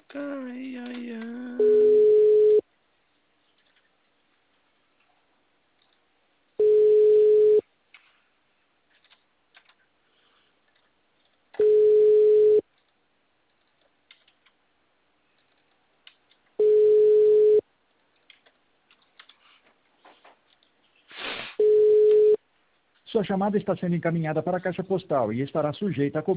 Ai, ai, ai. Sua chamada está sendo encaminhada para a caixa postal e estará sujeita a